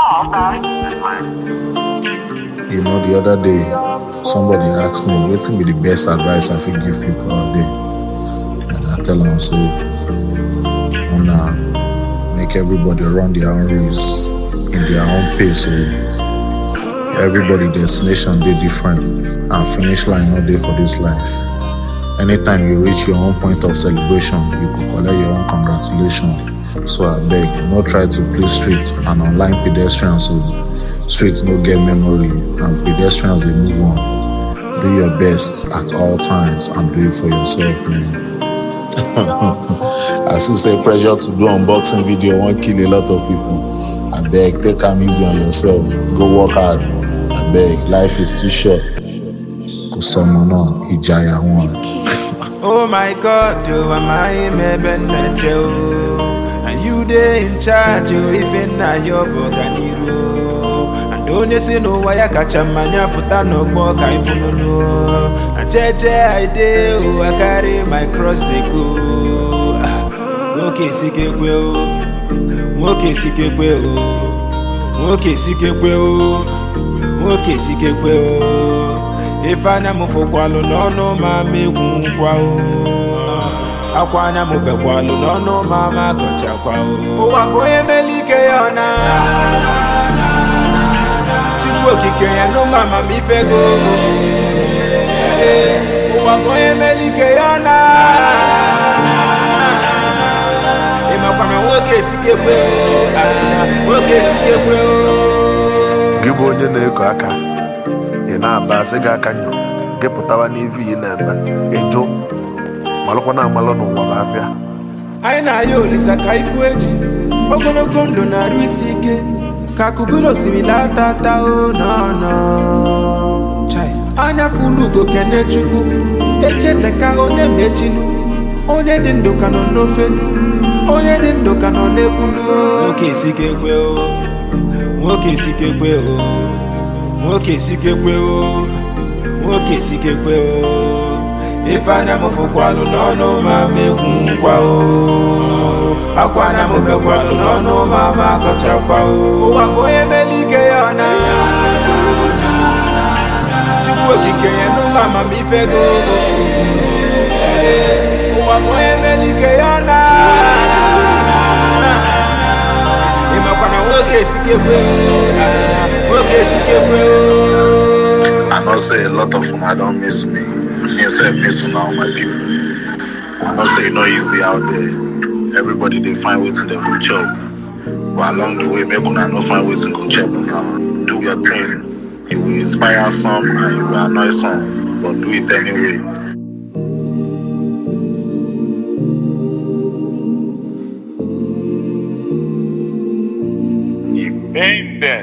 You know, the other day, somebody asked me, what will be the best advice I could give people out there? And I tell them, say, make everybody run their own race in their own pace. So everybody destination they different and finish line not there for this life. Anytime you reach your own point of celebration, you could collect your own congratulations. So I beg, no try to play street and online pedestrians. So streets no get memory and pedestrians they move on. Do your best at all times and do it for yourself, man. I still say pressure to do unboxing video won't kill a lot of people. I beg, take time easy on yourself. Go work hard. I beg, life is too short. Cause someone on Ijaya one. Oh my God, am I in and you there in charge, even now your boganiro. And don't you see no why I catch a mania put on no more kind for no. And I do, I carry my cross they go. Okay, sike kweo. Okay, sike kweo. Okay, sike kweo. Okay, sike kweo. If I am for qualo, no, mammy, quao. Aquana mubequalo, no, mamma, gotcha quao. Oh, I go a melicayana. Chicoki, no, mamma, me fego. Oh, I go a melicayana. Imapana, okay, sike, give one your neck, na basi ga kanyo geputawa n'ivi na ejo malokwana malo no wa bafia ai na yo lisa kaifu echi ogologo ndo na ruisike kakubulo simila tata o no chai anya fulu go kene chuku echete ka onye mechinu onye dị ndụ ka nọ n'ofenu onye dị ndụ ka nọ n'ekwulu nwoke sike kwe o nwoke sike kwe o nwoke sike kwe o nwoke sike kwe o ifanya mufukwalu nono mamegwu kwa o akwana mubekwalu nono mama kocha kwa o wakoye melike yana chukwu okike yenu mama mifego wakoye melike yana imakwana nwoke sike kwe I know say a lot of them I don't miss me. Me say miss all my people. I know say it's not easy out there. Everybody they find ways to them go chop. But along the way, make una no find ways to go chop now. Do your thing. You will inspire some and you will annoy some. But do it anyway. Bem,